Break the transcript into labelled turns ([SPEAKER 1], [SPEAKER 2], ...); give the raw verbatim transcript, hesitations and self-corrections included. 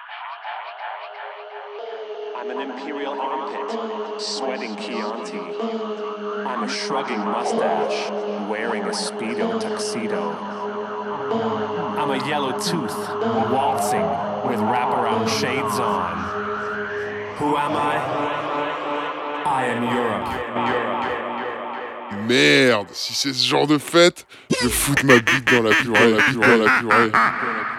[SPEAKER 1] I'm an imperial armpit, sweating Chianti. I'm a shrugging mustache, wearing a Speedo tuxedo. I'm a yellow tooth, waltzing with wraparound shades on. Who am I? I am Europe. Europe.
[SPEAKER 2] Merde, si c'est ce genre de fête, je vais foutre ma bite dans la purée, la purée, la purée.